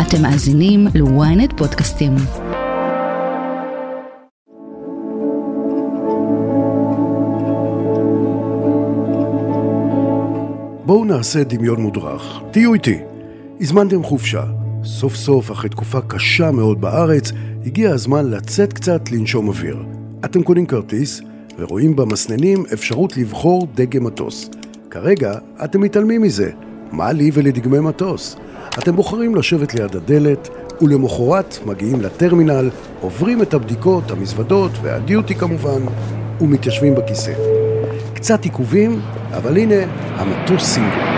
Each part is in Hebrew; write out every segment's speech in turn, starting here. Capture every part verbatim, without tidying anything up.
אתם מאזינים ל-ynet פודקאסטים. בואו נעשה דמיון מודרך. תהיו איתי. הזמנתם חופשה. סוף סוף, אחרי תקופה קשה מאוד בארץ, הגיע הזמן לצאת קצת לנשום אוויר. אתם קונים כרטיס ורואים במסננים אפשרות לבחור דגם מטוס. כרגע אתם מתעלמים מזה. מה לי ולדגמי מטוס? אתם בוחרים לשבת ליד הדלת, ולמחרת מגיעים לטרמינל, עוברים את הבדיקות, המזוודות והדיוטי כמובן, ומתיישבים בכיסא. קצת עיכובים, אבל הנה המטוס סינגל.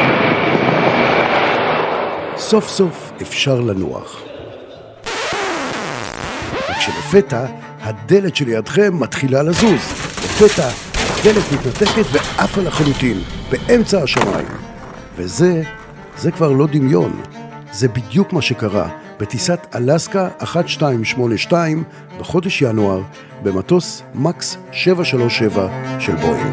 סוף סוף אפשר לנוח. וכשלפתע, הדלת שלידכם מתחילה לזוז. לפתע, הדלת מתנתקת ועפה לחלוטין, באמצע השמיים. וזה, זה כבר לא דמיון. זה בדיוק מה שקרה בטיסת אלסקה אחת שתיים שמונה שתיים בחודש ינואר, במטוס מקס שבע שלוש שבע של בואינג.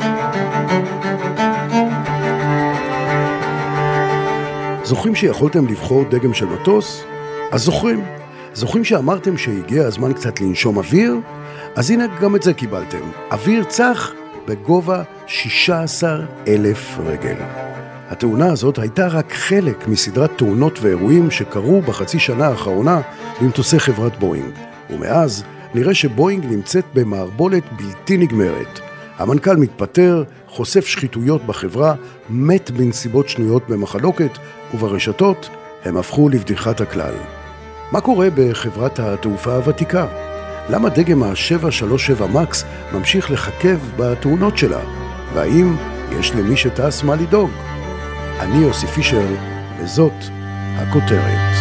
זוכרים שיכולתם לבחור דגם של מטוס? אז זוכרים. זוכרים שאמרתם שהגיע הזמן קצת לנשום אוויר? אז הנה גם את זה קיבלתם. אוויר צח בגובה שישה עשר אלף רגל. התאונה הזאת הייתה רק חלק מסדרת תאונות ואירועים שקרו בחצי שנה האחרונה במטוסי חברת בואינג. ומאז נראה שבואינג נמצאת במערבולת בלתי נגמרת. המנכ"ל מתפטר, חושף שחיתויות בחברה, מת בנסיבות שנויות במחלוקת, וברשתות הם הפכו לבדיחת הכלל. מה קורה בחברת התעופה הוותיקה? למה דגם ה-שבע שלוש שבע מקס ממשיך לחכב בתאונות שלה? והאם יש למי שטס מה לדאוג? אני יוסי פישר, וזאת הכותרת.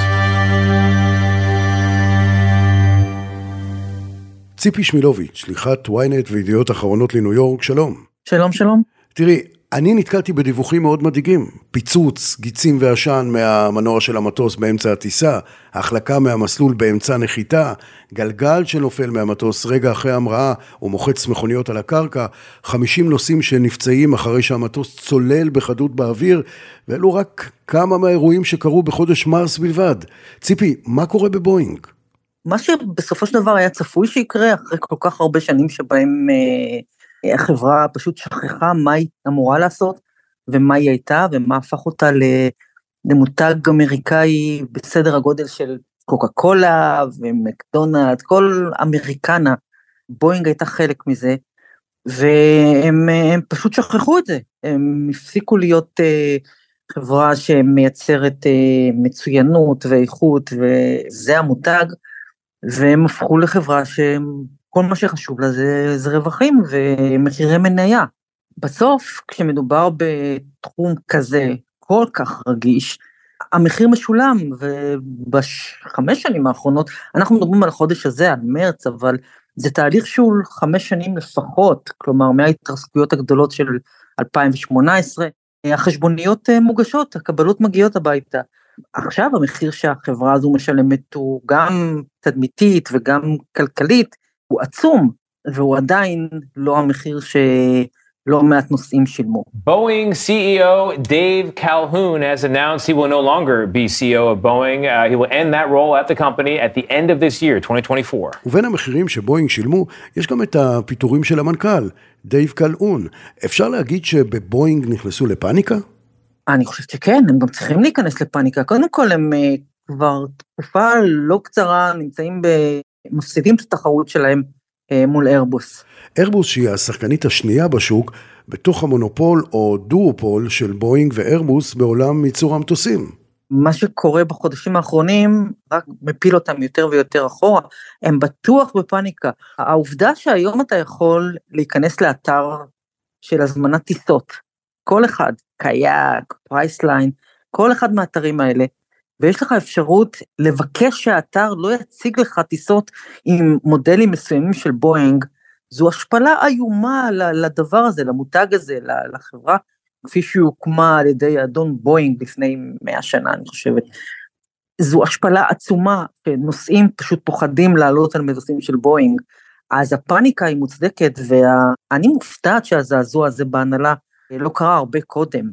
ציפי שמילוביץ', שליחת ynet וידיעות אחרונות לניו יורק, שלום. שלום, שלום. תראי, אני נתקלתי בדיווחים מאוד מדאיגים. פיצוץ, גיצים ועשן מהמנוע של המטוס באמצע הטיסה, החלקה מהמסלול באמצע נחיתה, גלגל שנופל מהמטוס רגע אחרי המראה ומוחץ מכוניות על הקרקע, חמישים נוסעים שנפצעים אחרי שהמטוס צולל בחדות באוויר, ואלו רק כמה מהאירועים שקרו בחודש מרס בלבד. ציפי, מה קורה בבואינג? מה שבסופו של דבר היה צפוי שיקרה אחרי כל כך הרבה שנים שבהם אה, החברה פשוט שכחה מה היא אמורה לעשות, ומה היא הייתה, ומה הפך אותה למותג אמריקאי בסדר הגודל של קוקה קולה ומקדונלד, כל אמריקנה. בואינג הייתה חלק מזה, והם הם פשוט שכחו את זה. הם הפסיקו להיות אה, חברה שמייצרת אה, מצוינות ואיכות, וזה המותג, והם הפכו לחברה שכל מה שחשוב לה זה, זה רווחים ומחירי מניה. בסוף, כשמדובר בתחום כזה כל כך רגיש, המחיר משולם, ובחמש שנים האחרונות, אנחנו מדברים על החודש הזה, על מרץ, אבל זה תהליך שהוא חמש שנים לפחות, כלומר מההתרסקויות הגדולות של אלפיים שמונה עשרה, החשבוניות מוגשות, הקבלות מגיעות הביתה. עכשיו המחיר שהחברה הזו משלמת הוא גם תדמיתית וגם כלכלית, הוא עצום, והוא עדיין לא המחיר שלא מעט נוסעים שילמו. Boeing C E O Dave Calhoun has announced he will no longer be C E O of Boeing. Uh, he will end that role at the company at the end of this year, twenty twenty-four. ובין המחירים שבואינג שילמו, יש גם את הפיטורים של המנכ"ל, דייב קלהון. אפשר להגיד שבבואינג נכנסו לפאניקה? אני חושבת שכן, הם גם צריכים להיכנס לפאניקה. קודם כל, הם uh, כבר תקופה לא קצרה, נמצאים במפסידים את התחרות שלהם uh, מול איירבוס. איירבוס שהיא השחקנית השנייה בשוק, בתוך המונופול או דואופול של בואינג ואיירבוס בעולם ייצור המטוסים. מה שקורה בחודשים האחרונים, רק מפיל אותם יותר ויותר אחורה, הם בטוח בפאניקה. העובדה שהיום אתה יכול להיכנס לאתר של הזמנת טיסות, כל אחד, קייק, פרייסליין, כל אחד מהאתרים האלה, ויש לך אפשרות לבקש שהאתר לא יציג לך טיסות עם מודלים מסוימים של בואינג, זו השפלה איומה לדבר הזה, למותג הזה, לחברה, כפי שהיא הוקמה על ידי אדון בואינג לפני מאה שנה, אני חושבת. זו השפלה עצומה, שנוסעים פשוט פוחדים לעלות על מטוסים של בואינג, אז הפאניקה היא מוצדקת, ואני מופתעת שהזעזוע הזה בהנהלה לא קרה הרבה קודם.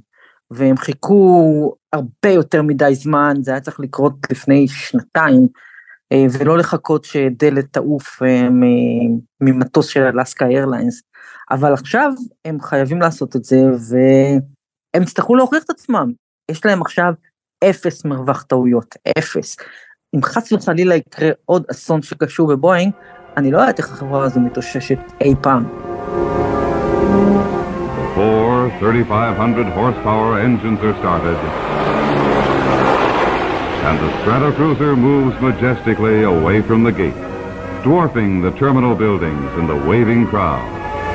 והם חיכו הרבה יותר מדי זמן, זה היה צריך לקרות לפני שנתיים, ולא לחכות שדלת תעוף ממטוס של אלסקה איירליינס, אבל עכשיו הם חייבים לעשות את זה, והם יצטרכו להוכיח את עצמם, יש להם עכשיו אפס מרווח טעויות, אפס. אם חס וחלילה יקרה עוד אסון שקשור בבואינג, אני לא יודעת איך החברה הזו מתאוששת אי פעם. Four thirty-five hundred horsepower engines are started, and the Stratocruiser moves majestically away from the gate, dwarfing the terminal buildings and the waving crowd.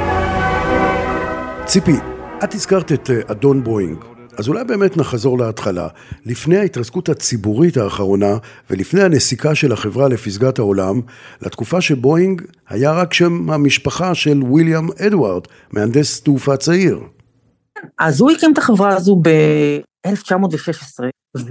ציפי, את הזכרת את אדון בואינג, אז אולי באמת נחזור להתחלה. לפני ההתרסקות הציבורית האחרונה, ולפני הנסיקה של החברה לפסגת העולם, לתקופה שבואינג היה רק שם המשפחה של וויליאם אדוארד, מהנדס תעופה צעיר. אז הוא הקים את החברה הזו ב-אלף תשע מאות ושש עשרה,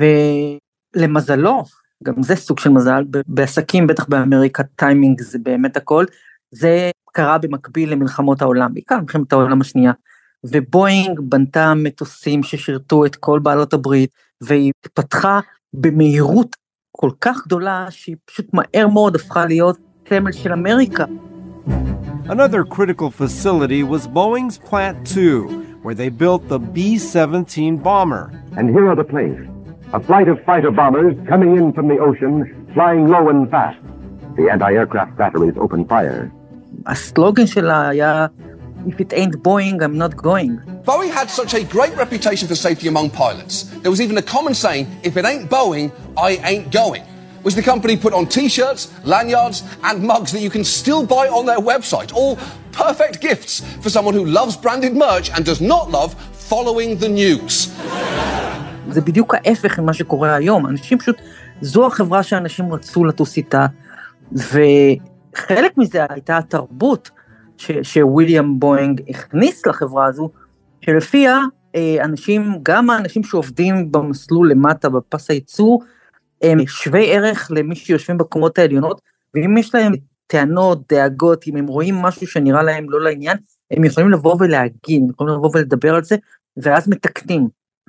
ולמזלו, גם זה סוג של מזל, בעסקים, בטח באמריקה, טיימינג זה באמת הכל, זה קרה במקביל למלחמות העולם, בעיקר מלחמת העולם השנייה, ובואינג בנתה מטוסים ששירתו את כל בעלות הברית, והיא פתחה במהירות כל כך גדולה, שהיא פשוט מהר מאוד הפכה להיות סמל של אמריקה. Another critical facility was Boeing's Plant two, where they built the B seventeen bomber. And here are the planes, a flight of fighter bombers coming in from the ocean, flying low and fast. The anti-aircraft batteries open fire. הסלוגן שלה היה, If it ain't Boeing, I'm not going. Boeing had such a great reputation for safety among pilots. There was even a common saying, if it ain't Boeing, I ain't going. Which the company put on t-shirts, lanyards, and mugs that you can still buy on their website. All perfect gifts for someone who loves branded merch and does not love following the news. זה בדיוק ההפך ממה שקורה היום. אנשים פשוט, זו החברה שאנשים רצו לטוס איתה, וחלק מזה הייתה התרבות, שוויליאם בואינג הכניס לחברה הזו, שלפיה אנשים, גם האנשים שעובדים במסלול למטה בפס הייצור, הם שווי ערך למי שיושבים בקומות העליונות, ואם יש להם טענות, דאגות, אם הם רואים משהו שנראה להם לא לעניין, הם יכולים לבוא ולהגיד, הם יכולים לבוא ולדבר על זה, ואז מתקנים.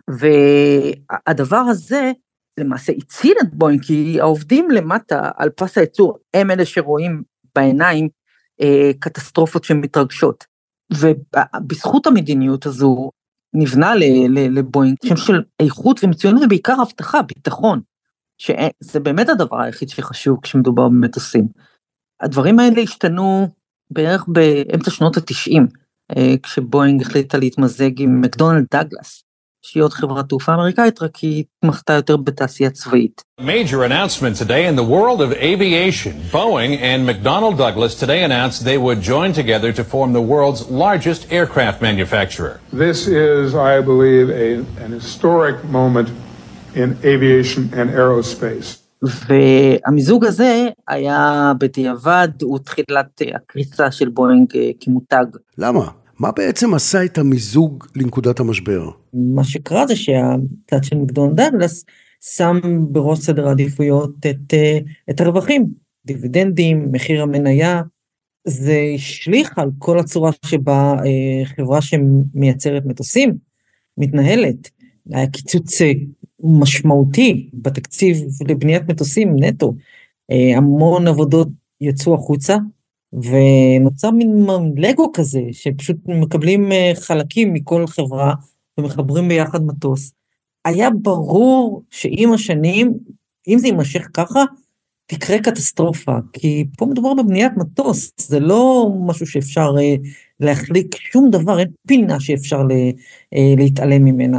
והדבר הזה למעשה הציל את בואינג, כי העובדים למטה על פס הייצור, הם אלה שרואים בעיניים, קטסטרופות שמתרגשות, ובזכות המדיניות הזו נבנה לבואינג שם של איכות ומצוינות, ובעיקר הבטחה, ביטחון, שזה באמת הדבר היחיד שחשוב כשמדובר במטוסים. הדברים האלה השתנו בערך באמצע שנות התשעים, כשבואינג החליטה להתמזג עם מקדונלד דאגלס, שהיא עוד חברת תעופה אמריקאית, רק היא התמחתה יותר בתעשייה צבאית. Major announcement today in the world of aviation. Boeing and McDonnell Douglas today announced they would join together to form the world's largest aircraft manufacturer. This is, I believe, a, an historic moment in aviation and aerospace. והמיזוג הזה היה בדיעבד, הוא תחילת הקריסה של בואינג כמותג. למה? מה בעצם עשה את המיזוג לנקודת המשבר? מה שקרה זה שהצד של מקדונלד דאגלס שם בראש סדר העדיפויות את, את הרווחים, דיבידנדים, מחיר המניה, זה השליך על כל הצורה שבה חברה שמייצרת מטוסים מתנהלת. היה קיצוץ משמעותי בתקציב לבניית מטוסים נטו, המון עבודות יצאו החוצה, ונוצר מין לגו כזה, שפשוט מקבלים חלקים מכל חברה, ומחברים ביחד מטוס. היה ברור שעם השנים, אם זה יימשך ככה, תקרה קטסטרופה, כי פה מדובר בבניית מטוס, זה לא משהו שאפשר להחליק שום דבר, אין פינה שאפשר להתעלם ממנה.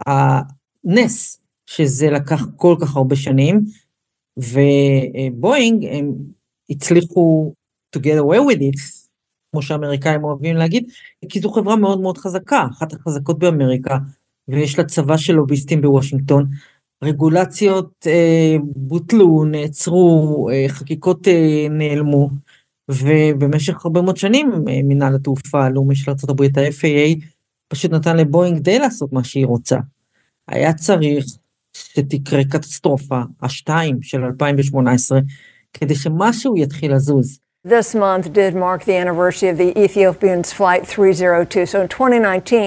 הנס, שזה לקח כל כך הרבה שנים, ובואינג, הם הצליחו to get away with it, כמו שהאמריקאים אוהבים להגיד, כי זו חברה מאוד מאוד חזקה, אחת החזקות באמריקה, ויש לה צבא של לוביסטים בוושינגטון, רגולציות אה, בוטלו, נעצרו, אה, חקיקות אה, נעלמו, ובמשך הרבה מאוד שנים, אה, מנהל התעופה הלאומי של ארצות הברית, ה-אף איי איי, פשוט נתן לבואינג די לעשות מה שהיא רוצה. היה צריך שתקרה קטסטרופה, השתיים של אלפיים שמונה עשרה, כדי שמשהו יתחיל לזוז. This month did mark the anniversary of the Ethiopian's Flight three oh two. So in twenty nineteen,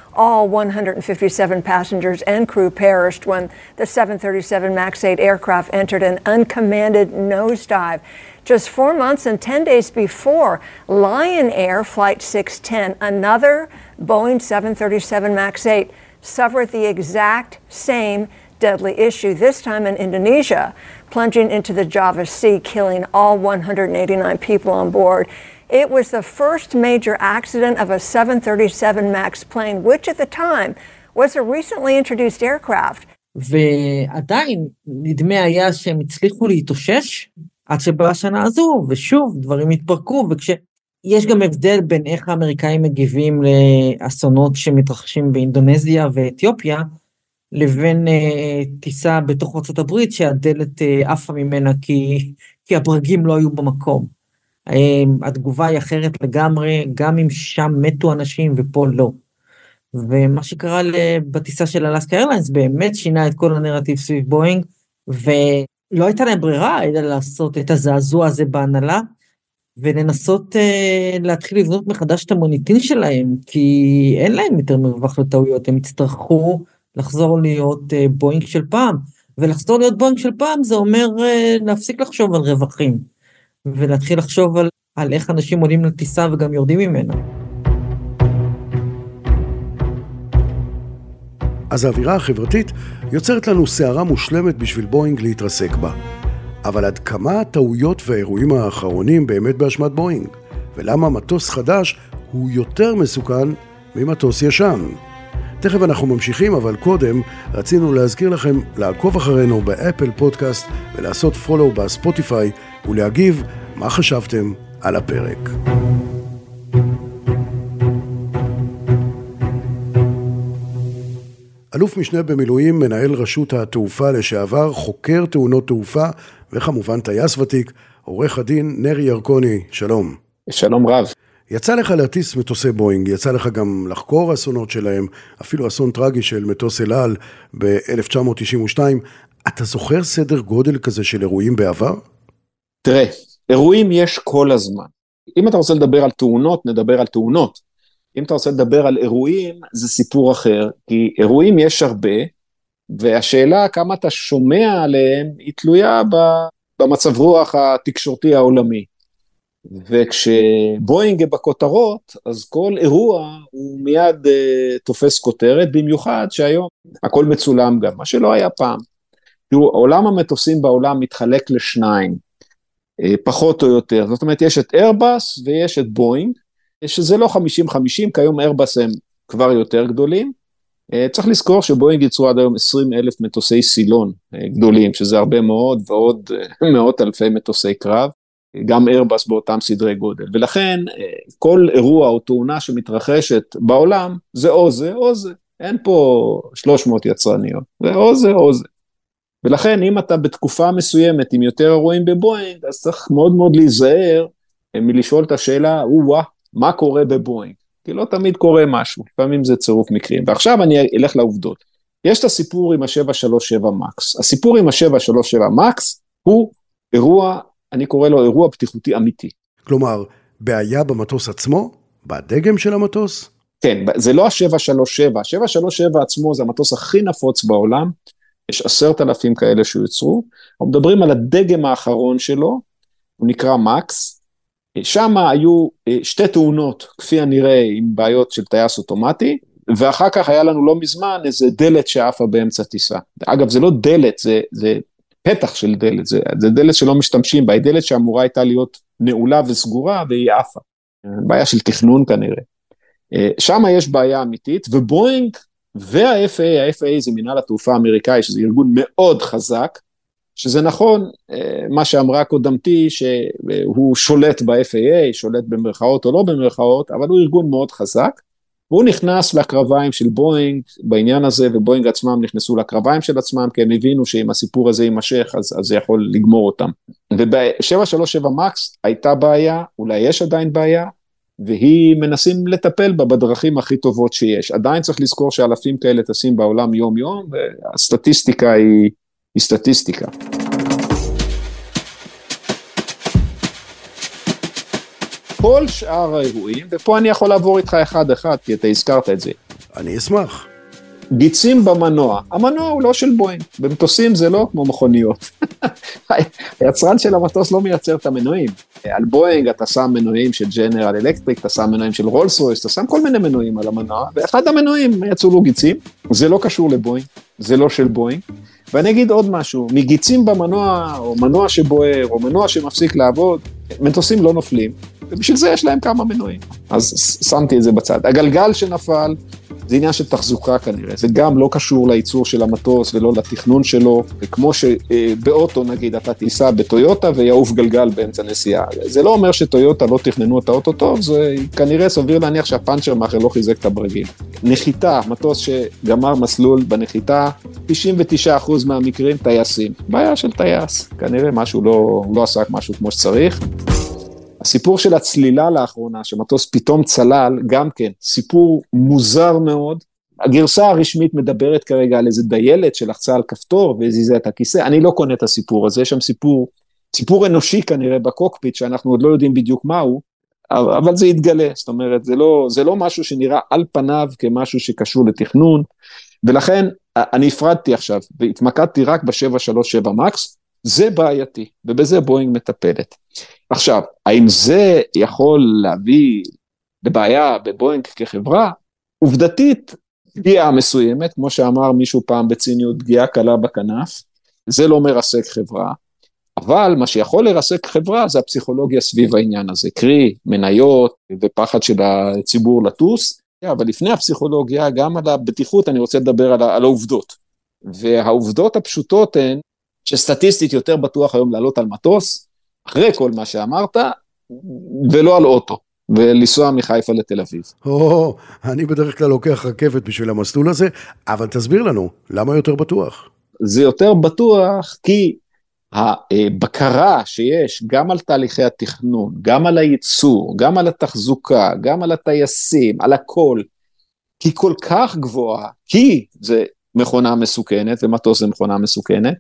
All one hundred fifty-seven passengers and crew perished when the seven thirty-seven MAX eight aircraft entered an uncommanded nosedive. Just four months and ten days before, Lion Air Flight six ten, another Boeing seven thirty-seven MAX eight, suffered the exact same deadly issue, this time in Indonesia, plunging into the Java Sea, killing all one hundred eighty-nine people on board. It was the first major accident of a seven thirty-seven MAX plane, which at the time was a recently introduced aircraft. ועדיין נדמה היה שהם הצליחו להתאושש עד שבאה השנה הזו, ושוב דברים התפרקו, וכשיש גם הבדל בין איך האמריקאים מגיבים לאסונות שמתרחשים באינדונזיה ואתיופיה, לבין uh, טיסה בתוך ארצות הברית שהדלת uh, עפה ממנה כי, כי הברגים לא היו במקום. Uh, התגובה היא אחרת לגמרי, גם אם שם מתו אנשים ופה לא. ומה שקרה בטיסה של אלסקה איירליינס באמת שינה את כל הנרטיב סביב בואינג, ולא הייתה להם ברירה אלא לעשות את הזעזוע הזה בהנהלה, ולנסות uh, להתחיל לבנות מחדש את המוניטין שלהם, כי אין להם יותר מרווח לטעויות, הם יצטרכו לחזור להיות uh, בואינג של פעם, ולחזור להיות בואינג של פעם זה אומר uh, להפסיק לחשוב על רווחים, ולהתחיל לחשוב על, על איך אנשים עולים לטיסה וגם יורדים ממנה. אז האווירה החברתית יוצרת לנו סערה מושלמת בשביל בואינג להתרסק בה. אבל עד כמה הטעויות והאירועים האחרונים באמת באשמת בואינג? ולמה מטוס חדש הוא יותר מסוכן ממטוס ישן? תכף אנחנו ממשיכים, אבל קודם רצינו להזכיר לכם לעקוב אחרינו באפל פודקאסט ולעשות פולו בספוטיפיי ולהגיב מה חשבתם על הפרק. אלוף משנה במילואים, מנהל רשות התעופה לשעבר, חוקר תאונות תעופה וכמובן טייס ותיק, עורך הדין נרי ירקוני, שלום. שלום רב. יצא לך להטיס מטוסי בואינג, יצא לך גם לחקור אסונות שלהם, אפילו אסון טרגי של מטוס אל על ב-אלף תשע מאות תשעים ושתיים. אתה זוכר סדר גודל כזה של אירועים בעבר? תראה, אירועים יש כל הזמן. אם אתה רוצה לדבר על תאונות, נדבר על תאונות. אם אתה רוצה לדבר על אירועים, זה סיפור אחר, כי אירועים יש הרבה, והשאלה כמה אתה שומע עליהם, היא תלויה במצב רוח התקשורתי העולמי. וכשבואינג בכותרות, אז כל אירוע הוא מיד uh, תופס כותרת, במיוחד שהיום הכל מצולם גם, מה שלא היה פעם. תראו, עולם המטוסים בעולם מתחלק לשניים, uh, פחות או יותר, זאת אומרת יש את איירבאס ויש את בואינג, שזה לא חמישים חמישים, כיום איירבאס הם כבר יותר גדולים, uh, צריך לזכור שבואינג ייצרו עד היום עשרים אלף מטוסי סילון uh, גדולים, שזה הרבה מאוד, ועוד uh, מאות אלפי מטוסי קרב, גם איירבאס באותם סדרי גודל, ולכן כל אירוע או תאונה שמתרחשת בעולם, זה או זה או זה, אין פה שלוש מאות יצרניות, זה או זה או זה, ולכן אם אתה בתקופה מסוימת עם יותר אירועים בבואינג, אז צריך מאוד מאוד להיזהר מלשאול את השאלה, וואה, מה קורה בבואינג? כי לא תמיד קורה משהו, לפעמים זה צירוף מקרים, ועכשיו אני אלך לעובדות. יש את הסיפור עם ה-שבע שלוש שבע מקס, הסיפור עם ה-שבע שלוש שבע מקס הוא אירוע, אני קורא לו אירוע בטיחותי אמיתי. כלומר, בעיה במטוס עצמו? בדגם של המטוס? כן, זה לא ה-שבע שלוש שבע, ה-שבע שלוש שבע עצמו זה המטוס הכי נפוץ בעולם, יש עשרת אלפים כאלה שיוצרו, אנחנו מדברים על הדגם האחרון שלו, הוא נקרא מקס, שם היו שתי תאונות, כפי הנראה עם בעיות של טייס אוטומטי, ואחר כך היה לנו לא מזמן איזה דלת שעפה באמצע טיסה. אגב, זה לא דלת, זה... זה פתח של דלת, זה, זה דלת שלא משתמשים בה, היא דלת שאמורה הייתה להיות נעולה וסגורה, והיא עפה. בעיה של תכנון כנראה. שם יש בעיה אמיתית, ובואינג וה-אף איי, ה-אף איי זה מנהל התעופה האמריקאי, שזה ארגון מאוד חזק, שזה נכון, מה שאמרה קודמתי, שהוא שולט ב-אף איי, שולט במרכאות או לא במרכאות, אבל הוא ארגון מאוד חזק, והוא נכנס לקרביים של בואינג בעניין הזה, ובואינג עצמם נכנסו לקרביים של עצמם, כי הם הבינו שאם הסיפור הזה יימשך, אז, אז זה יכול לגמור אותם. וב-שבע שלוש שבע מקס הייתה בעיה, אולי יש עדיין בעיה, והיא מנסים לטפל בה בדרכים הכי טובות שיש. עדיין צריך לזכור שאלפים כאלה טסים בעולם יום יום, והסטטיסטיקה היא, היא סטטיסטיקה. כל שאר האירועים, ופה אני יכול לעבור איתך אחד אחד, כי אתה הזכרת את זה, אני אשמח. גיצים במנוע, המנוע הוא לא של בוינג, במטוסים זה לא כמו מכוניות. היצרן של המטוס לא מייצר את המנועים. על בוינג אתה שם מנועים של ג'נרל אלקטריק, אתה שם מנועים של רולס רויס, אתה שם כל מיני מנועים על המנוע, ואחד המנועים יצאו לו גיצים, זה לא קשור לבוינג, זה לא של בוינג. ואני אגיד עוד משהו, מגיצים במנוע, או מנוע שבוער, או מנוע שמפסיק לעבוד, מטוסים לא נופלים, ובשביל זה יש להם כמה מנועים. אז שמתי את זה בצד. הגלגל שנפל, זה עניין של תחזוקה כנראה, זה גם לא קשור לייצור של המטוס ולא לתכנון שלו, וכמו שבאוטו נגיד אתה תיסע בטויוטה ויעוף גלגל באמצע נסיעה, זה לא אומר שטויוטה לא תכננו את האוטו טוב, זה כנראה סביר להניח שהפאנצ'ר מאחר לא חיזק את הברגים. נחיתה, מטוס שגמר מסלול בנחיתה, תשעים ותשעה אחוז מהמקרים טייסים, בעיה של טייס, כנראה משהו לא, לא עסק משהו כמו שצריך. הסיפור של הצלילה לאחרונה, שמטוס פתאום צלל, גם כן, סיפור מוזר מאוד. הגרסה הרשמית מדברת כרגע על איזה דיילת שלחצה על כפתור והזיזה את הכיסא. אני לא קונה את הסיפור הזה, יש שם סיפור, סיפור אנושי כנראה בקוקפיט, שאנחנו עוד לא יודעים בדיוק מהו, אבל זה יתגלה. זאת אומרת, זה לא, זה לא משהו שנראה על פניו כמשהו שקשור לתכנון, ולכן אני הפרדתי עכשיו, והתמקדתי רק ב-שבע שלוש שבע מקס, זה בעייתי, ובזה בוינג מטפלת. עכשיו, האם זה יכול להביא לבעיה בבוינג כחברה? עובדתית, פגיעה מסוימת, כמו שאמר מישהו פעם בציניות, פגיעה קלה בכנף, זה לא מרסק חברה, אבל מה שיכול לרסק חברה זה הפסיכולוגיה סביב העניין הזה, קרי מניות ופחד של הציבור לטוס, אבל לפני הפסיכולוגיה, גם על הבטיחות אני רוצה לדבר על, על העובדות, והעובדות הפשוטות הן, שסטטיסטית יותר בטוח היום לעלות על מטוס, אחרי כל מה שאמרת, ולא על אוטו, ולנסוע מחיפה לתל אביב. או, אני בדרך כלל לוקח רכבת בשביל המסלול הזה, אבל תסביר לנו, למה יותר בטוח? זה יותר בטוח כי הבקרה שיש גם על תהליכי התכנון, גם על הייצור, גם על התחזוקה, גם על הטייסים, על הכל, היא כל כך גבוהה, כי זה מכונה מסוכנת, ומטוס זה מכונה מסוכנת,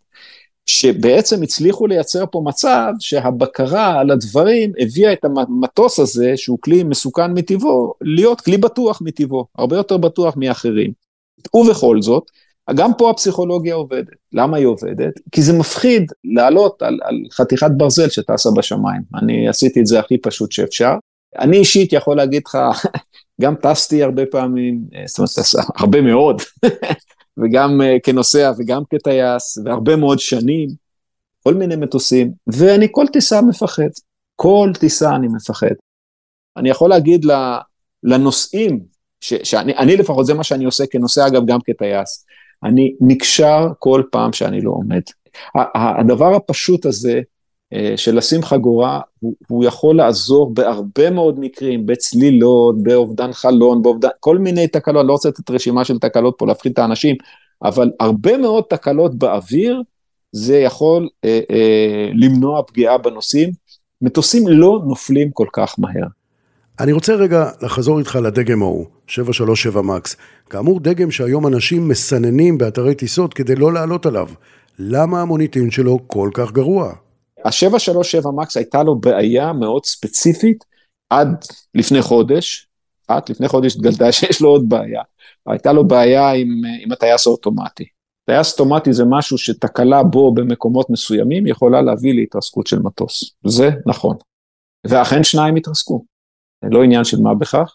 שבעצם הצליחו לייצר פה מצב שהבקרה על הדברים הביאה את המטוס הזה, שהוא כלי מסוכן מטבעו, להיות כלי בטוח מטבעו, הרבה יותר בטוח מאחרים. ובכל זאת, גם פה הפסיכולוגיה עובדת. למה היא עובדת? כי זה מפחיד לעלות על, על חתיכת ברזל שטסה בשמיים. אני עשיתי את זה הכי פשוט שאפשר. אני אישית יכול להגיד לך, גם טסתי הרבה פעמים, זאת אומרת, הרבה מאוד, וגם כנוסע וגם כטייס, והרבה מאוד שנים, כל מיני מטוסים, ואני כל טיסה מפחד, כל טיסה אני מפחד. אני יכול להגיד לנוסעים, ש, שאני אני לפחות זה מה שאני עושה כנוסע, אגב גם כטייס, אני נקשר כל פעם שאני לא עומד. הדבר הפשוט הזה, של לשים חגורה, הוא, הוא יכול לעזור בהרבה מאוד מקרים, בצלילות, באובדן חלון, באובדן, כל מיני תקלות, לא רוצה את רשימה של תקלות פה, להפחיד את האנשים, אבל הרבה מאוד תקלות באוויר, זה יכול אה, אה, למנוע פגיעה בנוסעים, מטוסים לא נופלים כל כך מהר. אני רוצה רגע לחזור איתך לדגם ההוא, שבע שלוש שבע מקס, כאמור דגם שהיום אנשים מסננים באתרי טיסות כדי לא לעלות עליו, למה המוניטין שלו כל כך גרוע? ה-שבע שלוש שבע מקס הייתה לו בעיה מאוד ספציפית, עד לפני חודש, עד לפני חודש התגלתה שיש לו עוד בעיה, הייתה לו בעיה עם, עם הטייס האוטומטי. טייס אוטומטי זה משהו שתקלה בו במקומות מסוימים, יכולה להביא להתרסקות של מטוס, זה נכון. ואכן שניים התרסקו, לא עניין של מה בכך.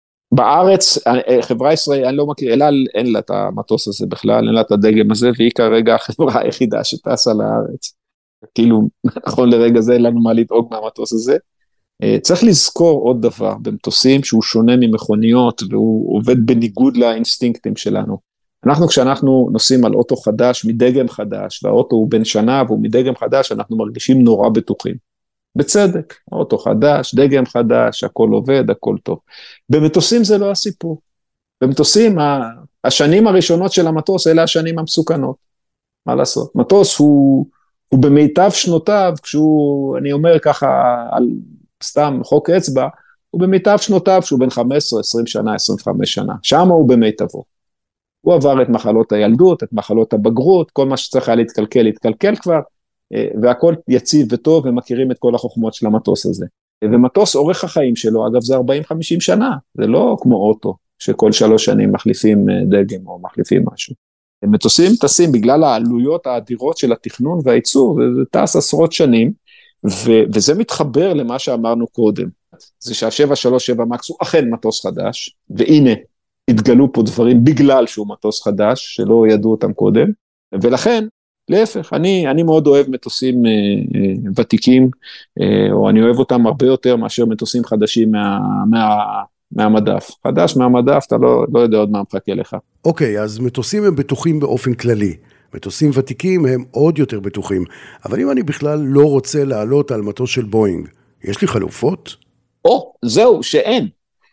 בארץ, חברה ישראלית, אני לא מכיר, אלא אין לה את המטוס הזה בכלל, אין לה את הדגם הזה, והיא כרגע החברה היחידה שטסה לארץ. כאילו, נכון לרגע זה, אין לנו מה לדאוג מהמטוס הזה. צריך לזכור עוד דבר, במטוסים שהוא שונה ממכוניות, והוא עובד בניגוד לאינסטינקטים שלנו. אנחנו, כשאנחנו נוסעים על אוטו חדש, מדגם חדש, והאוטו הוא בן שנה, והוא מדגם חדש, אנחנו מרגישים נורא בטוחים. בצדק, אוטו חדש, דגם חדש, הכל עובד, הכל טוב. במטוסים זה לא הסיפור. במטוסים, השנים הראשונות של המטוס, אלה השנים המסוכנות. מה לעשות? מטוס הוא... הוא במיטב שנותיו, כשהוא, אני אומר ככה, על סתם חוק אצבע, הוא במיטב שנותיו, שהוא בין חמש עשרה, עשרים שנה, עשרים וחמש שנה, שם הוא במיטבו. הוא עבר את מחלות הילדות, את מחלות הבגרות, כל מה שצריך היה להתקלקל, להתקלקל כבר, והכל יציב וטוב, ומכירים את כל החוכמות של המטוס הזה. ומטוס אורך החיים שלו, אגב, זה ארבעים חמישים שנה, זה לא כמו אוטו. שכל שלוש שנים מחליפים דגם או מחליפים משהו. מטוסים טסים בגלל העלויות האדירות של התכנון והייצור, וזה טס עשרות שנים, ו- וזה מתחבר למה שאמרנו קודם, זה שה-שבע שלוש שבע מקס הוא אכן מטוס חדש, והנה התגלו פה דברים בגלל שהוא מטוס חדש, שלא ידעו אותם קודם, ולכן, להפך, אני, אני מאוד אוהב מטוסים אה, אה, ותיקים, אה, או אני אוהב אותם הרבה יותר מאשר מטוסים חדשים מה, מה, מהמדף. חדש מהמדף, אתה לא, לא יודע עוד מה מחכה לך. אוקיי, אז מטוסים הם בטוחים באופן כללי. מטוסים ותיקים הם עוד יותר בטוחים. אבל אם אני בכלל לא רוצה לעלות על מטוס של בואינג, יש לי חלופות? או, זהו, שאין.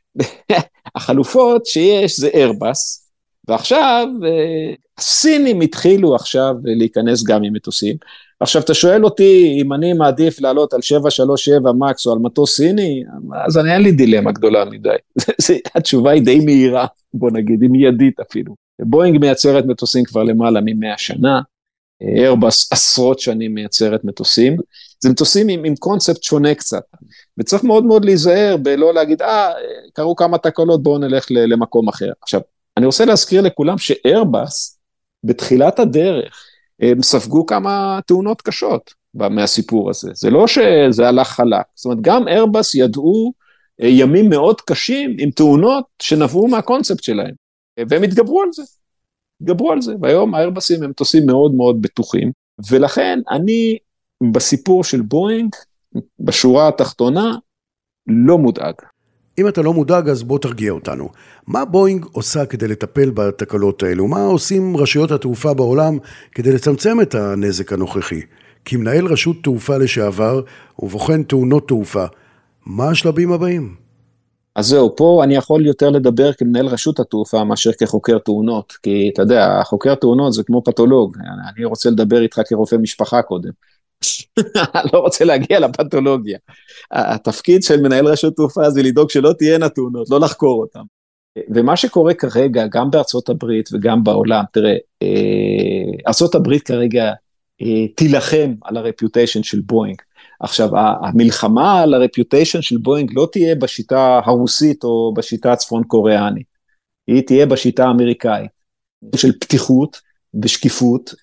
החלופות שיש זה איירבס, ועכשיו הסינים התחילו עכשיו להיכנס גם עם מטוסים. עכשיו אתה שואל אותי אם אני מעדיף לעלות על שבע שלוש שבע מקס או על מטוס סיני, אז אני אין לי דילמה גדולה מדי. התשובה היא די מהירה, בוא נגיד, היא מיידית אפילו. בואינג מייצרת מטוסים כבר למעלה ממאה שנה, איירבס עשרות שנים מייצרת מטוסים, זה מטוסים עם, עם קונספט שונה קצת, וצריך מאוד מאוד להיזהר בלא להגיד, אה, קראו כמה תקלות, בואו נלך למקום אחר. עכשיו, אני רוצה להזכיר לכולם שאיירבס, בתחילת הדרך, הם ספגו כמה תאונות קשות מהסיפור הזה, זה לא שזה הלך חלק, זאת אומרת, גם איירבס ידעו ימים מאוד קשים עם תאונות שנבעו מהקונספט שלהם, והם התגברו על זה, התגברו על זה, והיום האיירבסים הם מטוסים מאוד מאוד בטוחים, ולכן אני בסיפור של בואינג, בשורה התחתונה, לא מודאג. אם אתה לא מודאג, אז בוא תרגיע אותנו. מה בואינג עושה כדי לטפל בתקלות האלו? מה עושים רשויות התעופה בעולם כדי לצמצם את הנזק הנוכחי? כי מנהל רשות תעופה לשעבר ובוחן תאונות תעופה, מה השלבים הבאים? אז זהו, פה אני יכול יותר לדבר כמנהל רשות התעופה מאשר כחוקר תאונות, כי אתה יודע, חוקר תאונות זה כמו פתולוג, אני רוצה לדבר איתך כרופא משפחה קודם. לא רוצה להגיע לפתולוגיה. התפקיד של מנהל רשות תעופה זה לדאוג שלא תהיינה תאונות, לא לחקור אותם. ומה שקורה כרגע, גם בארצות הברית וגם בעולם, תראה, ארצות הברית כרגע תילחם על הרפיוטיישן של בואינג. עכשיו, המלחמה על הרפיוטיישן של בואינג לא תהיה בשיטה הרוסית או בשיטה הצפון קוריאנית, היא תהיה בשיטה האמריקאית, של פתיחות, בשקיפות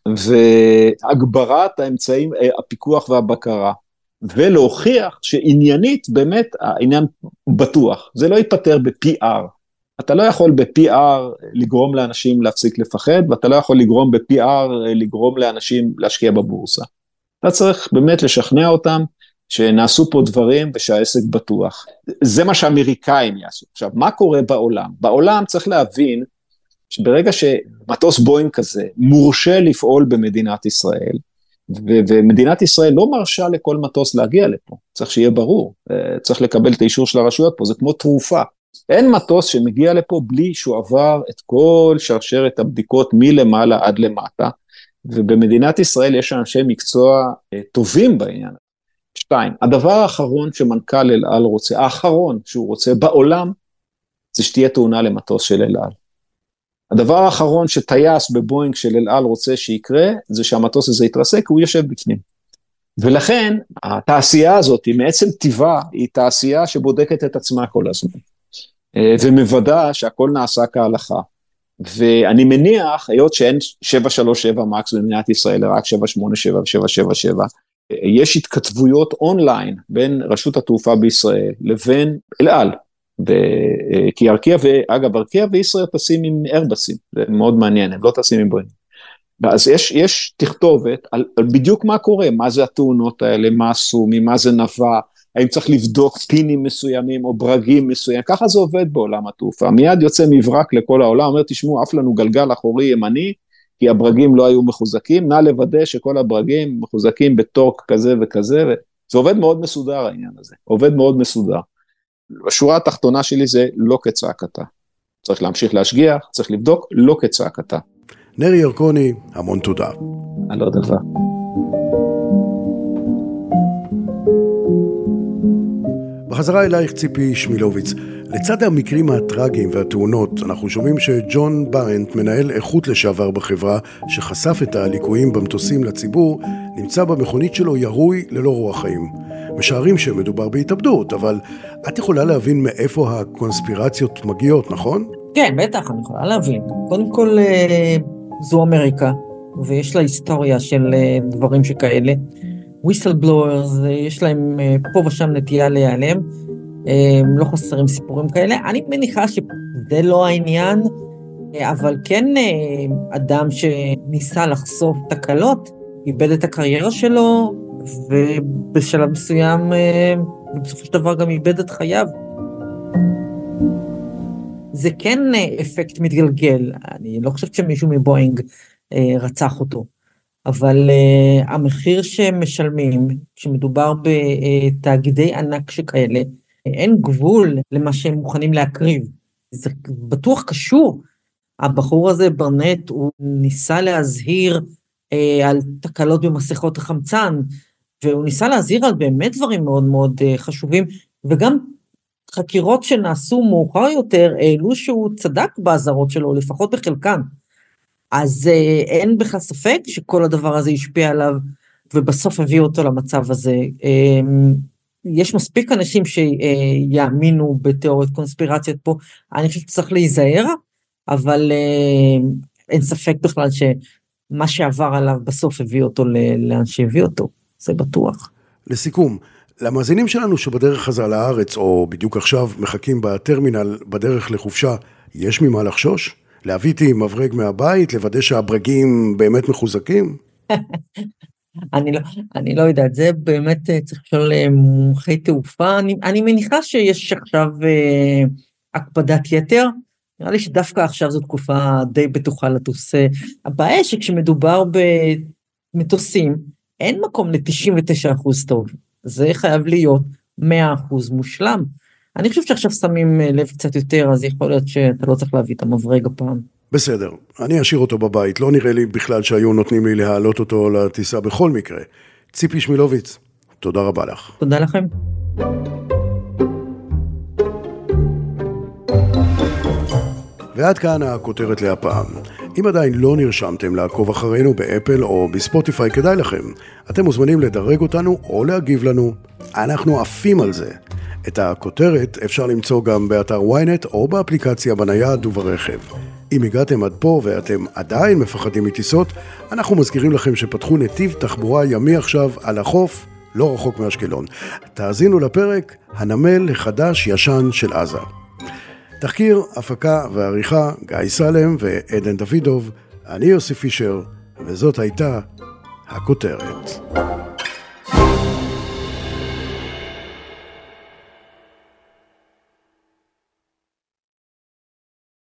והגברת האמצעים, הפיקוח והבקרה, ולהוכיח שעניינית באמת העניין בטוח, זה לא ייפטר ב-פי אר, אתה לא יכול ב-פי אר לגרום לאנשים להפסיק לפחד, ואתה לא יכול לגרום ב-פי אר לגרום לאנשים להשקיע בבורסה, אתה צריך באמת לשכנע אותם שנעשו פה דברים ושהעסק בטוח, זה מה שהאמריקאים יעשו. עכשיו מה קורה בעולם? בעולם צריך להבין, שברגע שמטוס בואינג כזה מורשה לפעול במדינת ישראל, ו- ומדינת ישראל לא מרשה לכל מטוס להגיע לפה, צריך שיהיה ברור, צריך לקבל את האישור של הרשויות פה, זה כמו תרופה, אין מטוס שמגיע לפה בלי שהוא עבר את כל שרשרת הבדיקות מלמעלה עד למטה, ובמדינת ישראל יש אנשי מקצוע טובים בעניין. שתיים, הדבר האחרון שמנכ"ל אל על רוצה, האחרון שהוא רוצה בעולם, זה שתהיה תאונה למטוס של אל על. הדבר האחרון שטייס בבואינג של אל על רוצה שיקרה, זה שהמטוס הזה יתרסק, הוא יושב בפנים. ולכן, התעשייה הזאת, מעצם טבעה, היא תעשייה שבודקת את עצמה כל הזמן, ומוודא שהכל נעשה כהלכה. ואני מניח, היות שאין שבע שלוש שבע מקס במדינת ישראל, רק שבע שמונה שבע ו-שבע שבע שבע, יש התכתבויות אונליין בין רשות התעופה בישראל לבין אל על, כי ארקיע, ואגב, ארקיע וישראל טסים עם איירבסים, זה מאוד מעניין, הם לא טסים עם בואינג. אז יש, יש תכתובת על, על בדיוק מה קורה, מה זה התאונות האלה, מה עשו, ממה זה נבע, האם צריך לבדוק פינים מסוימים או ברגים מסוימים, ככה זה עובד בעולם התעופה, מיד יוצא מברק לכל העולם, אומר תשמעו, אף לנו גלגל אחורי ימני, כי הברגים לא היו מחוזקים, נא לוודא שכל הברגים מחוזקים בטורק כזה וכזה, זה עובד מאוד מסודר העניין הזה, עובד מאוד מסודר. השורה התחתונה שלי זה לא כצעקתה. צריך להמשיך להשגיח, צריך לבדוק, לא כצעקתה. נרי ירקוני, המון תודה. על עוד דבר. בחזרה אלייך ציפי שמילוביץ. לצד המקרים הטרגיים והתאונות, אנחנו שומעים שג'ון ברנט, מנהל איכות לשעבר בחברה, שחשף את הליקויים במטוסים לציבור, נמצא במכונית שלו ירוי ללא רוח חיים. משערים שמדובר בהתאבדות, אבל את יכולה להבין מאיפה הקונספירציות מגיעות, נכון? כן, בטח, אני יכולה להבין. קודם כל, זו אמריקה, ויש לה היסטוריה של דברים שכאלה. whistleblowers, יש להם פה ושם נטייה להיעלם, לא חסרים סיפורים כאלה. אני מניחה שזה לא העניין, אבל כן אדם שניסה לחשוף תקלות, איבד את הקריירה שלו, ובשלב מסוים, ובסופו של דבר גם איבד את חייו. זה כן אפקט מתגלגל, אני לא חושבת שמישהו מבואינג רצח אותו, אבל המחיר שמשלמים, כשמדובר בתאגידי ענק שכאלה, אין גבול למה שהם מוכנים להקריב. זה בטוח קשור. הבחור הזה, ברנט, הוא ניסה להזהיר אה, על תקלות במסכות החמצן, והוא ניסה להזהיר על באמת דברים מאוד מאוד אה, חשובים, וגם חקירות שנעשו מאוחר יותר, העלו שהוא צדק בהזהרות שלו, לפחות בחלקן. אז אה, אין בכלל ספק שכל הדבר הזה ישפיע עליו, ובסוף הביא אותו למצב הזה. אה, יש מספיק אנשים שיאמינו בתיאוריות קונספירציות פה, אני חושב שצריך להיזהר, אבל אה, אין ספק בכלל שמה שעבר עליו בסוף הביא אותו לאן שהביא אותו, זה בטוח. לסיכום, למאזינים שלנו שבדרך חזרה לארץ, או בדיוק עכשיו מחכים בטרמינל בדרך לחופשה, יש ממה לחשוש? להביא איתי מברג מהבית, לוודא שהברגים באמת מחוזקים? אני לא, אני לא יודעת, זה באמת צריך לשאול מומחי תעופה, אני, אני מניחה שיש עכשיו אה, הקפדת יתר, נראה לי שדווקא עכשיו זו תקופה די בטוחה לטוס. הבעיה שכשמדובר במטוסים, אין מקום ל-תשעים ותשעה אחוז טוב, זה חייב להיות מאה אחוז מושלם. אני חושב שעכשיו שמים לב קצת יותר, אז יכול להיות שאתה לא צריך להביא את המברג הפעם. בסדר, אני אשאיר אותו בבית, לא נראה לי בכלל שהיו נותנים לי להעלות אותו לטיסה בכל מקרה. ציפי שמילוביץ, תודה רבה לך. תודה לכם. ועד כאן הכותרת להפעם. אם עדיין לא נרשמתם לעקוב אחרינו באפל או בספוטיפיי, כדאי לכם. אתם מוזמנים לדרג אותנו או להגיב לנו. אנחנו עפים על זה. את הכותרת אפשר למצוא גם באתר וויינט או באפליקציה בנייד וברכב. אם הגעתם עד פה ואתם עדיין מפחדים מטיסות, אנחנו מזכירים לכם שפתחו נתיב תחבורה ימי עכשיו על החוף, לא רחוק מאשקלון. תאזינו לפרק הנמל החדש ישן של עזה. תחקיר, הפקה ועריכה גיא סלם ועדן דוידוב, אני יוסי פישר, וזאת הייתה הכותרת.